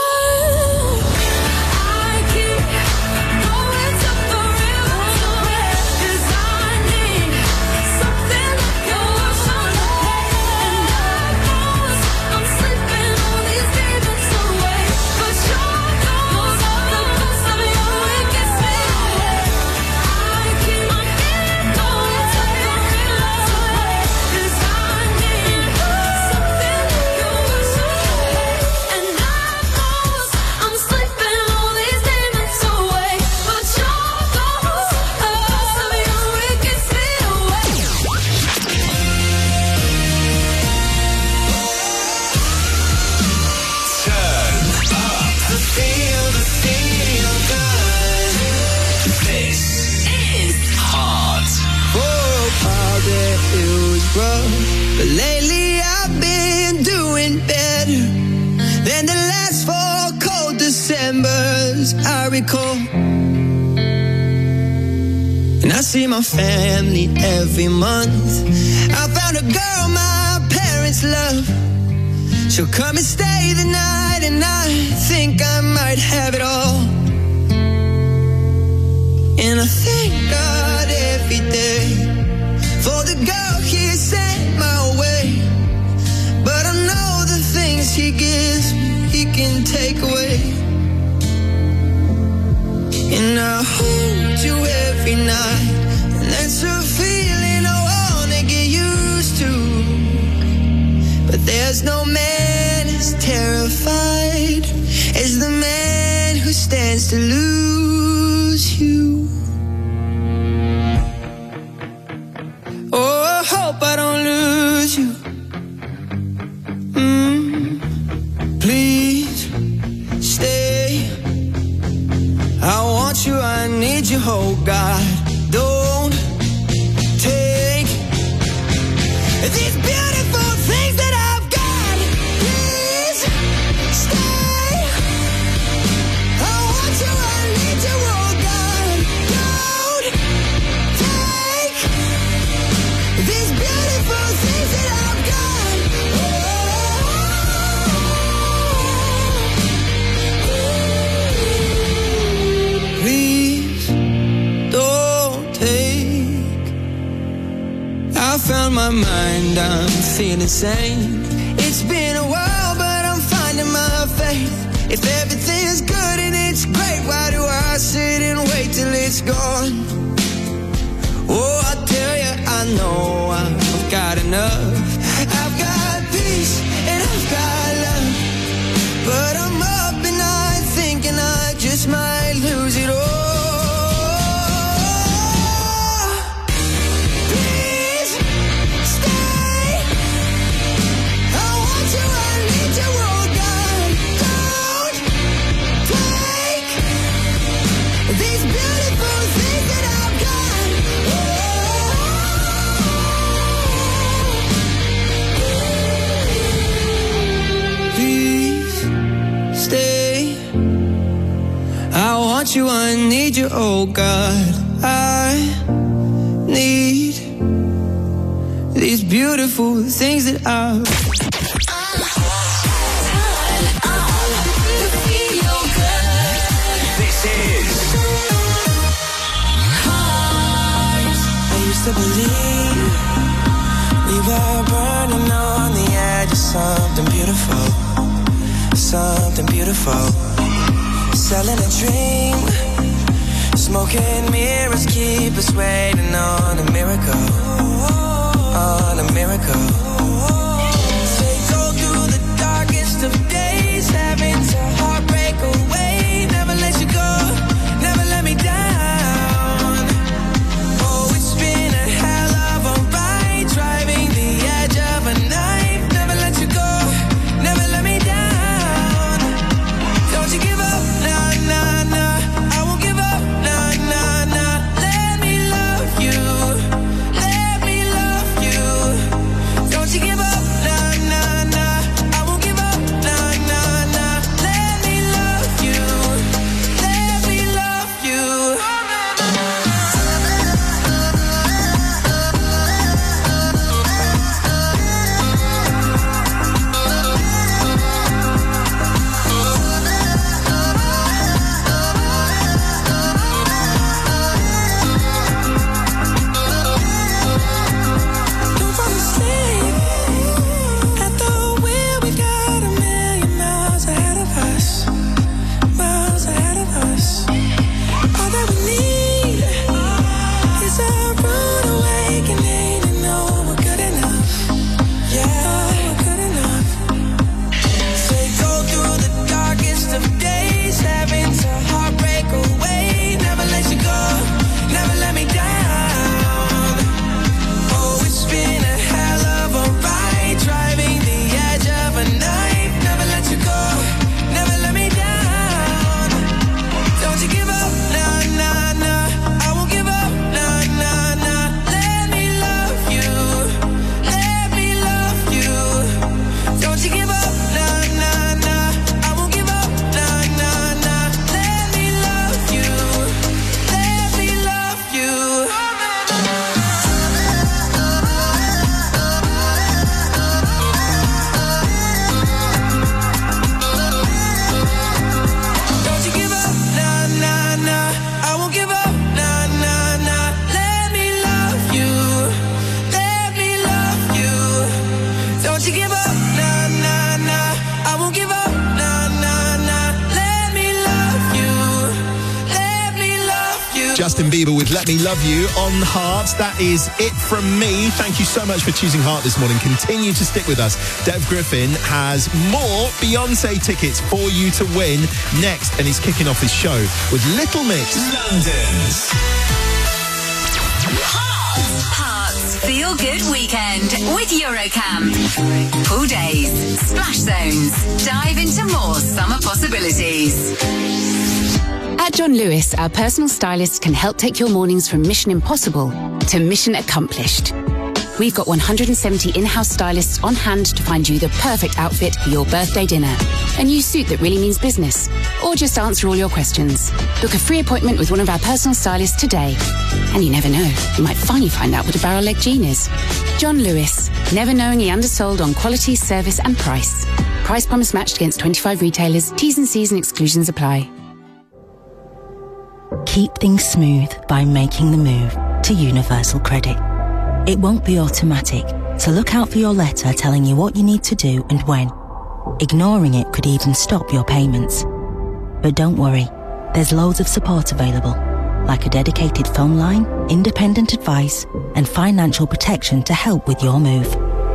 I keep going to the river to pray, 'cause I need something that can wash out the pain. And I know I'm sleeping all these demons away. But your ghost, the ghost of you, it gets me away. I keep going to the river to pray, 'cause I need something that can wash out the pain. And I know I'm sleeping all these demons away. But your ghost, the ghost of you, it gets me away. Turn up the feel, the feel good. This is Hot. For a while there it was rough, but lately I've been doing better than the last four cold Decembers I recall. And I see my family every month. I found a girl my parents love. She'll come and stay the night, and I think I might have it all. And I thank God every day for the girl He sent my way. But I know the things He gives me, He can take away. And I hold you every night, and that's a feeling I wanna get used to. But there's no man as terrified as the man who stands to lose you. Oh, I hope I don't lose you. Mm, please stay. I want you, I need you, oh God. Don't take these beautiful things that I've got. Please mind, I'm feeling sane. It's been a while, but I'm finding my faith. If everything's good and it's great, why do I sit and wait till it's gone? Oh, I tell you, I know I've got enough. I've got peace and I've got love, but I'm up at night thinking I just might lose it all. Please stay. I want you, I need you, oh God. Don't take these beautiful things that I've got. Please stay. I want you, I need you, oh God. I need these beautiful things that I've. This is I used to believe we were burning on the edge of something beautiful, something beautiful. Selling a dream, smoking mirrors keep us waiting on a miracle, on a miracle. They go through the darkest of days, having to heartbreak away. Never let you go, never let me down. Oh, it's been a hell of a ride, driving the edge of a knife. Never let you go, never let me down. Don't you give up, nah, nah, nah. I won't give up, nah, nah, nah. Let me love you, let me love you. Don't you give up, nah, nah, nah. I won't give up, nah, nah, nah. Let me love you, let me love you. Don't fall asleep at the wheel. We got a million miles ahead of us, miles ahead of us. All that we need is a rude awakening to know we're good enough. Yeah, we're good enough. They go through the darkest of days, having to heartbreak away. Never let you go, never let me down. Oh, it's been a hell of a ride, driving the edge of a knife. Never let you go, never let me down. Don't you give up, nah, nah, nah. I won't give up, nah, nah, nah. Let me love you, let me love you. Don't you give up, nah, nah, nah. I won't give up, nah, nah, nah. Let me love you, let me love you. Don't you give up, nah, nah, nah. I won't give up, nah, nah, nah. Let me love you, let me love you. Don't you give up, nah, nah, nah. I won't give up, nah, nah, nah. Let me love you, let me love you. Justin Bieber with Let Me Love You on Heart. That is it from me. Thank you so much for choosing Heart this morning. Continue to stick with us. Dev Griffin has more Beyonce tickets for you to win next, and he's kicking off his show with Little Mix. London's Hearts Feel Good Weekend with Eurocamp. Pool days, splash zones, dive into more summer possibilities. At John Lewis, our personal stylists can help take your mornings from mission impossible to mission accomplished. We've got one hundred seventy in-house stylists on hand to find you the perfect outfit for your birthday dinner. A new suit that really means business, or just answer all your questions. Book a free appointment with one of our personal stylists today. And you never know, you might finally find out what a barrel leg jean is. John Lewis, never knowingly undersold on quality, service and price. Price promise matched against twenty-five retailers. T's and C's and exclusions apply. Keep things smooth by making the move to Universal Credit. It won't be automatic, So look out for your letter telling you what you need to do and when. Ignoring it could even stop your payments. But don't worry, there's loads of support available, like a dedicated phone line, independent advice, and financial protection to help with your move.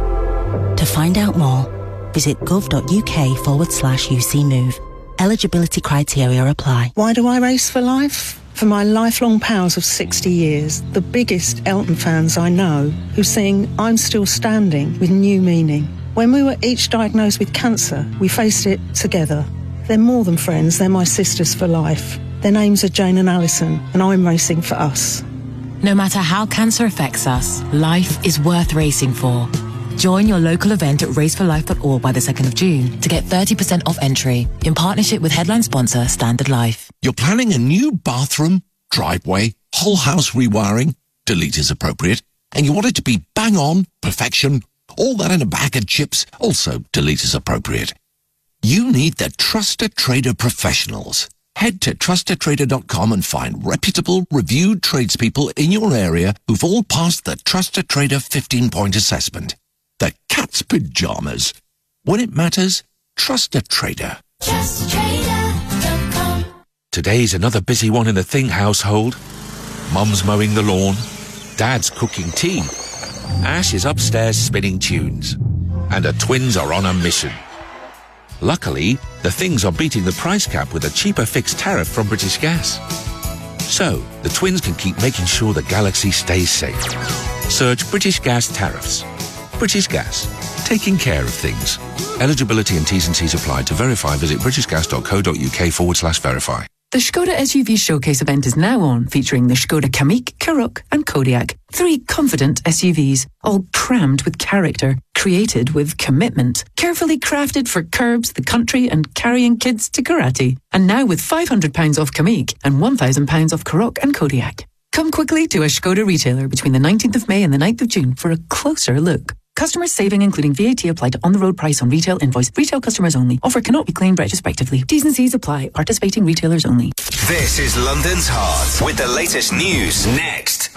To find out more, visit gov.uk forward slash UC Move. Eligibility criteria apply. Why do I race for life? For my lifelong pals of sixty years, the biggest Elton fans I know, who sing I'm Still Standing with new meaning. When we were each diagnosed with cancer, we faced it together. They're more than friends, they're my sisters for life. Their names are Jane and Alison, and I'm racing for us. No matter how cancer affects us, life is worth racing for. Join your local event at race for life dot org by the second of June to get thirty percent off entry in partnership with headline sponsor Standard Life. You're planning a new bathroom, driveway, whole house rewiring, delete is appropriate, and you want it to be bang on, perfection, all that in a bag of chips, also delete is appropriate. You need the Trusted Trader professionals. Head to trusted trader dot com and find reputable, reviewed tradespeople in your area who've all passed the Trusted Trader fifteen-point assessment. The cat's pajamas. When it matters, trust a trader. Trust trader dot com. Today's another busy one in the Thing household. Mum's mowing the lawn. Dad's cooking tea. Ash is upstairs spinning tunes. And the twins are on a mission. Luckily, the Things are beating the price cap with a cheaper fixed tariff from British Gas. So, the twins can keep making sure the galaxy stays safe. Search British Gas tariffs. British Gas, taking care of things. Eligibility and T's and C's apply. To verify, visit britishgas.co.uk forward slash verify. The Skoda S U V Showcase event is now on, featuring the Skoda Kamiq, Karoq and Kodiaq. Three confident S U Vs, all crammed with character, created with commitment, carefully crafted for curbs, the country and carrying kids to karate. And now with five hundred pounds off Kamiq and one thousand pounds off Karoq and Kodiaq. Come quickly to a Skoda retailer between the nineteenth of May and the ninth of June for a closer look. Customers saving including V A T applied to on-the-road price on retail invoice. Retail customers only. Offer cannot be claimed retrospectively. T's and C's apply. Participating retailers only. This is London's Heart with the latest news next.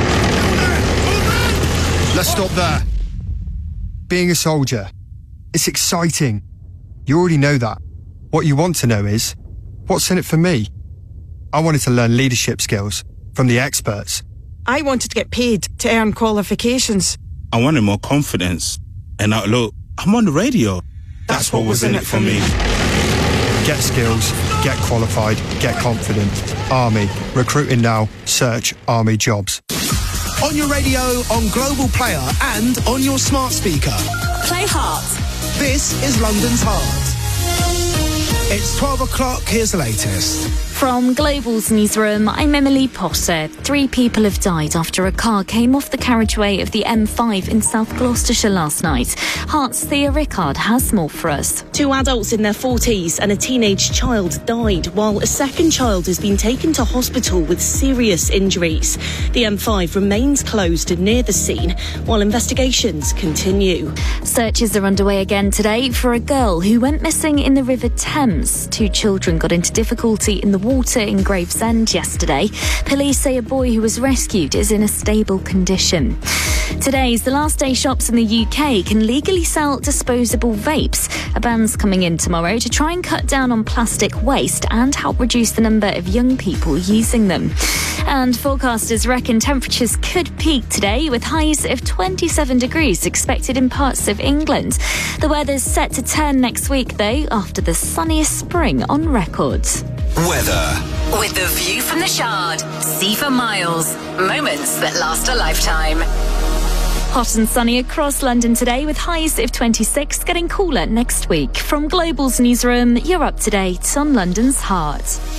Let's stop there. Being a soldier, it's exciting. You already know that. What you want to know is, what's in it for me? I wanted to learn leadership skills from the experts. I wanted to get paid to earn qualifications. I wanted more confidence. And now, look, I'm on the radio. That's, That's what, what was in it for me. Get skills, get qualified, get confident. Army. Recruiting now. Search Army Jobs. On your radio, on Global Player and on your smart speaker. Play Heart. This is London's Heart. It's twelve o'clock, here's the latest. From Global's newsroom, I'm Emily Potter. Three people have died after a car came off the carriageway of the M five in South Gloucestershire last night. Heart's Thea Rickard has more for us. Two adults in their forties and a teenage child died, while a second child has been taken to hospital with serious injuries. The M five remains closed near the scene, while investigations continue. Searches are underway again today for a girl who went missing in the River Thames. Two children got into difficulty in the water in Gravesend yesterday. Police say a boy who was rescued is in a stable condition. Today's the last day shops in the U K can legally sell disposable vapes. A ban's coming in tomorrow to try and cut down on plastic waste and help reduce the number of young people using them. And forecasters reckon temperatures could peak today with highs of twenty-seven degrees expected in parts of England. The weather's set to turn next week though after the sunniest spring on record. Weather. With the view from the Shard, see for miles. Moments that last a lifetime. Hot and sunny across London today with highs of twenty-six, getting cooler next week. From Global's newsroom, you're up to date on London's Heart.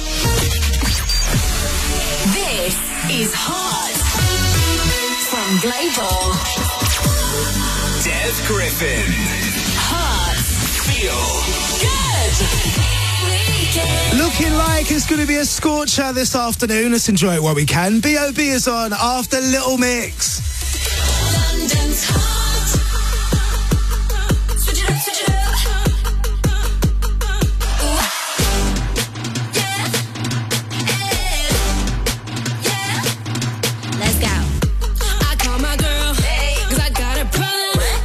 This is Heart. From Global. Dev Griffin. Heart. Feel good. Looking like it's going to be a scorcher this afternoon. Let's enjoy it while we can. B O B is on after Little Mix. London's Heart. Switch it up, switch it up. Let's go. I call my girl, cause I got a problem.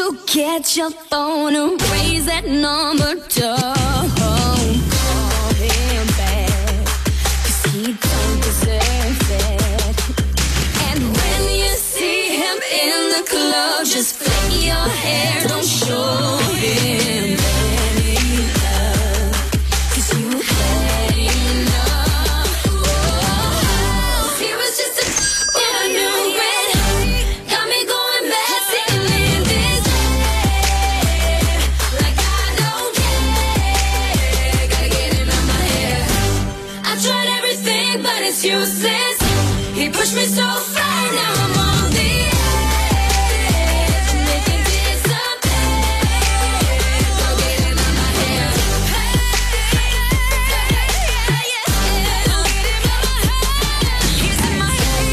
to get your phone and raise that number. Don't call him back, 'cause he don't deserve it. And when you see him in the club, just flick your hair, don't show him any love, 'cause you had enough. Oh, he was just a and I knew it. Got me going mad, sitting in this head, like I don't care. Gotta get it out my head. I tried everything, but it's useless. He pushed me so far, now I'm on the edge, making disappear. Gotta get it out my head. He's in my head.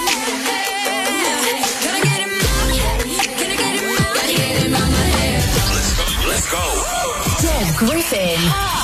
Gotta get him out. Gotta get him out. Gotta get him out my head. Let's go. Deb Griffin.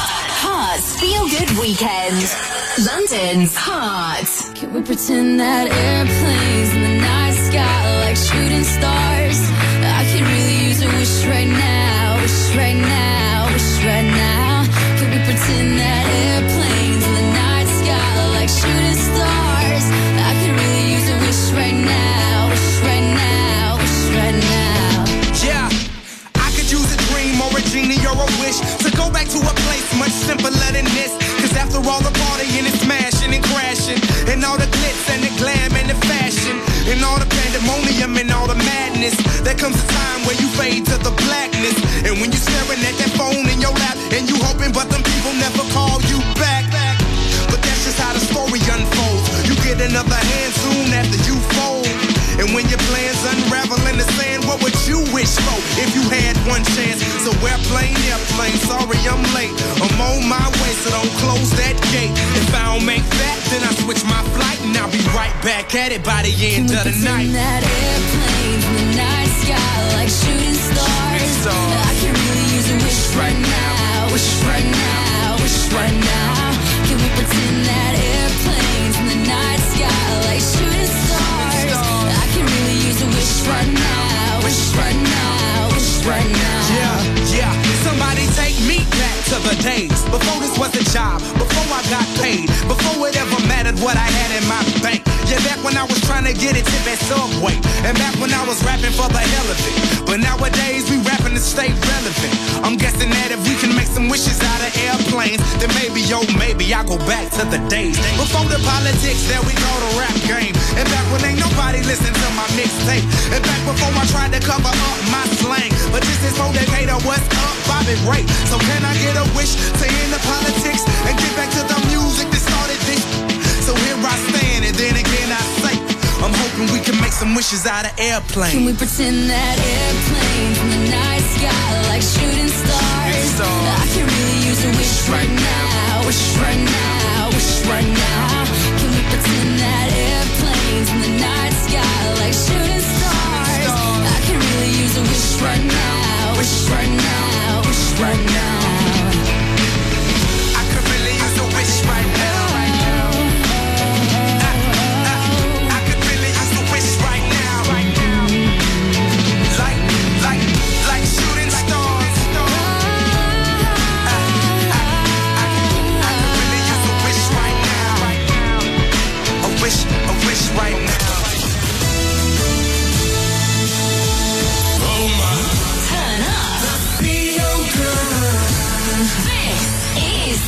Hearts Feel Good Weekend. London's Heart. Can we pretend that airplanes in the night sky like shooting stars? I could really use a wish right now, wish right now, wish right now. Can we pretend that airplanes in the night sky like shooting stars? I could really use a wish right now, wish right now, wish right now. Yeah, I could use a dream or a genie or a wish to go back to a place much simpler than this. Cause after all the partying and smashing and crashing, and all the glitz and the glam and the fashion, and all the pandemonium and all the madness, there comes a time where you fade to the blackness. And when you're staring at that phone in your lap, and you hoping but them people never call you back. But that's just how the story unfolds. You get another hand soon after you fold. And when your plans unravel in the sand, what would you wish for if you had one chance? So airplane, airplane, sorry I'm late. I'm on my way, so don't close that gate. If I don't make that, then I switch my flight, and I'll be right back at it by the end of the night. That airplane in the night sky like shooting stars. I can really use a wish right now, wish right now, wish right now. Can we pretend that airplanes in the night sky like shooting stars? I can really use a wish right now, wish right now, wish right now. Yeah, yeah, somebody take me back to the days before this was a job, before I got paid, before it ever mattered what I had in my bank. Yeah, back when I was trying to get a tip at Subway, and back when I was rapping for the hell of it. But nowadays we rapping to stay relevant. I'm guessing that if we can make some wishes out of airplanes, then maybe, oh maybe I go back to the days before the politics that we call the rap game, and back when ain't nobody listen to my mixtape, and back before I tried to cover up my slang. But this is Motivator, what's up, Bobby Ray? So can I get a wish to end the politics and get back to the music that started this? So here I stand, and then again I say, I'm hoping we can make some wishes out of airplanes. Can we pretend that airplanes in the night sky like shooting stars? I can really use a wish right now, wish right now, wish right now. Can we pretend that airplanes in the night sky like shooting stars? I can really use a wish right now, wish right now, wish right now. I could really use a wish right now. Right now. Oh my. Turn up. Feel good. This is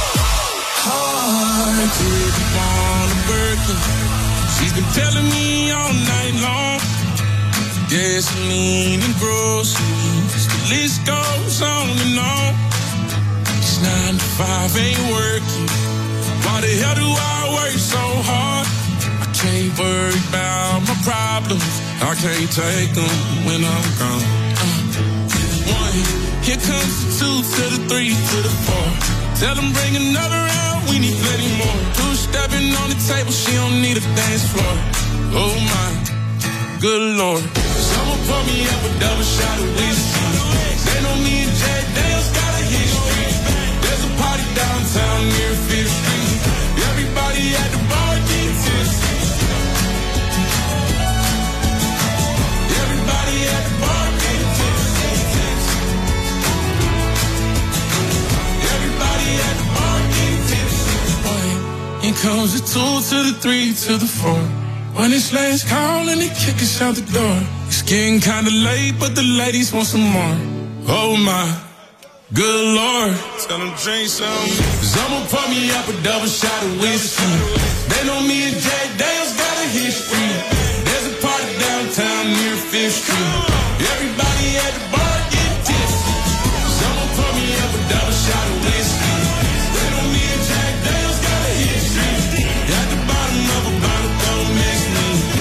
Hard to on a Birkin. She's been telling me all night long. Gasoline and groceries. The list goes on and on. It's nine to five ain't working. Why the hell do I work so hard? Can't worry about my problems. I can't take them when I'm gone. Uh, one, here comes the two to the three to the four. Tell them bring another round, we need plenty more. Two stepping on the table, she don't need a dance floor. Oh my, good lord. Someone pour me up a double shot of whiskey. They know me and Jack Dale's got a history. There's a party downtown near Fifth Street. Everybody at the bar gets tipsy. Everybody at the bar gets tipsy. comes the two to the three to the four. When it's last call and they kick us out the door. It's getting kinda late, but the ladies want some more. Oh my, good Lord. Tell them drink some. Cause I'ma pour me up a double shot of whiskey. They know me and Jack Dale's got a history. There's a party downtown near Fifth Street.